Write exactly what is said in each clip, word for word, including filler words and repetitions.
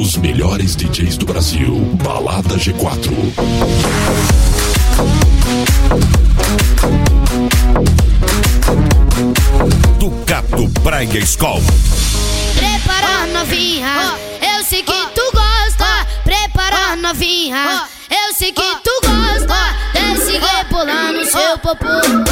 Os melhores D Js do Brasil. Balada G quatro. Ducato Praia Skol. Prepara, novinha, eu sei que tu gosta. Prepara, novinha, eu sei que tu gosta. Desce rebolando no seu popô.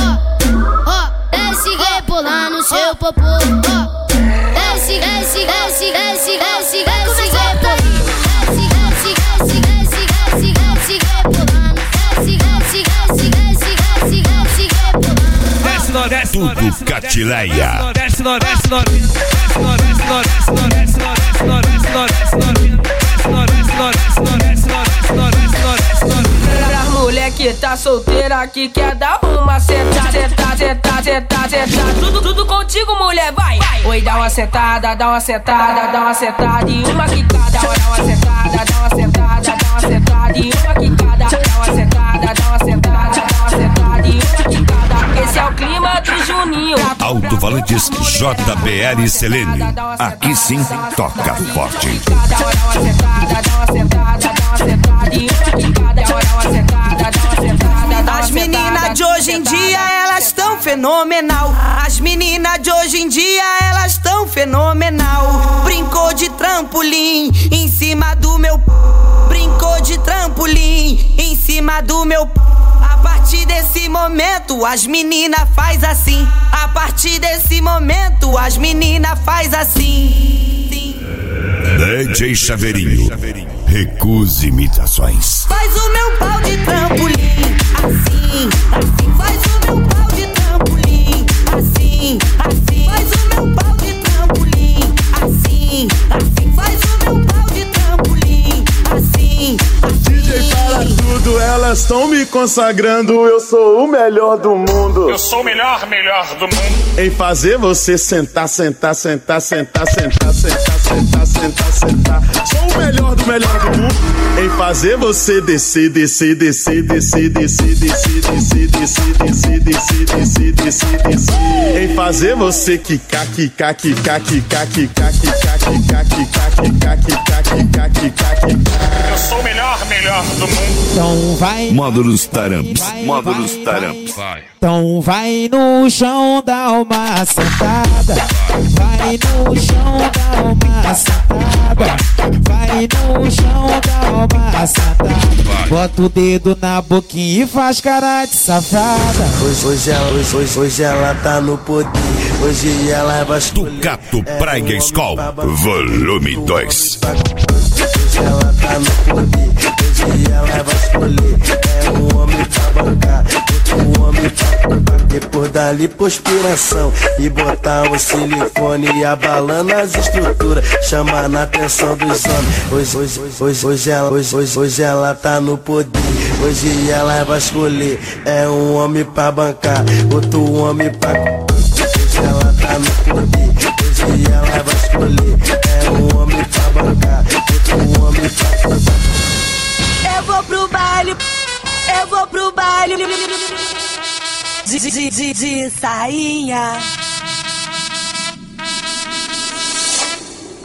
Desce rebolando no seu popô. Desce, desce, desce, desce, desce, desce rebolando. Desce, desce, desce, desce, desce, desce rebolando. Desce, desce, desce, desce, desce, desce rebolando. Desce, não, desce, não, Tudo Catileia. desce, não, desce, não, desce, não, desce, não, desce, não, desce, não, desce, não, desce, não, desce, não, desce, não, desce, não, desce, não, desce, não, desce, não, desce, não, desce, não, desce. Pra mulher que tá solteira que quer dar uma sentada, sentada, sentada, sentada, sentada. Tudo, tudo contigo, mulher, vai. Oi, dá uma sentada, dá uma sentada, dá uma sentada e uma quicada. Dá uma sentada, dá uma sentada, dá uma sentada e uma quicada. Dá uma sentada, dá uma sentada, dá uma sentada e uma quicada. Esse é o clima do Juninho. Alto Valentis J B L Selene. Aqui sim toca forte. Dá uma sentada, dá uma sentada, dá uma sentada e uma quicada. Dá uma sentada, dá uma sentada, dá uma As meninas de hoje em dia, elas tão fenomenal. As meninas de hoje em dia, elas tão fenomenal. Brincou de trampolim em cima do meu p. Brincou de trampolim em cima do meu p. A partir desse momento, as meninas faz assim. A partir desse momento, as meninas faz assim. D J Chaveirinho. Recuse imitações. Faz o meu pau de trampolim, assim, assim. Faz o meu pau de trampolim, assim, assim. Faz o meu pau de trampolim, assim, assim. Faz o meu pau de trampolim, assim, assim. D J para tudo, elas tão me consagrando. Eu sou o melhor do mundo. Eu sou o melhor, melhor do mundo. Em fazer você sentar, sentar, sentar, sentar, sentar, sentar, sentar, sentar, sentar. Sou o melhor do melhor do mundo. Em fazer você descer, descer, descer, descer, descer, descer, descer, descer, descer, descer, descer, descer, descer. Em fazer você quicar, quicar, quicar, quicar, quicar, quicar, quicar, quicar, quicar, quicar, quicar, quicar, quicar. Eu sou o melhor, melhor do mundo. Então vai. Módulos Taramps. Módulos Taramps. Então vai no chão dar uma sentada. Vai no chão dar uma sentada. Vai no chão dar uma sentada. Bota o dedo na boquinha e faz cara de safada. Hoje, hoje, ela, hoje, hoje, hoje ela tá no poder. Hoje ela vai escolher. Ducato Praia Skol. Volume dois. Hoje ela tá no poder. Hoje ela vai escolher. É um homem pra bancar, outro homem pra bancar. Depois da lipoaspiração e botar o silicone e abalando as estruturas, chamando a atenção dos homens. Hoje, hoje, hoje, hoje, ela, hoje, hoje, hoje ela tá no poder. Hoje ela vai escolher. É um homem pra bancar, outro homem pra. Hoje ela tá no poder. Hoje ela vai escolher. É um homem pra bancar, outro homem pra. Eu vou pro baile, eu vou pro baile de, de, de, de sainha.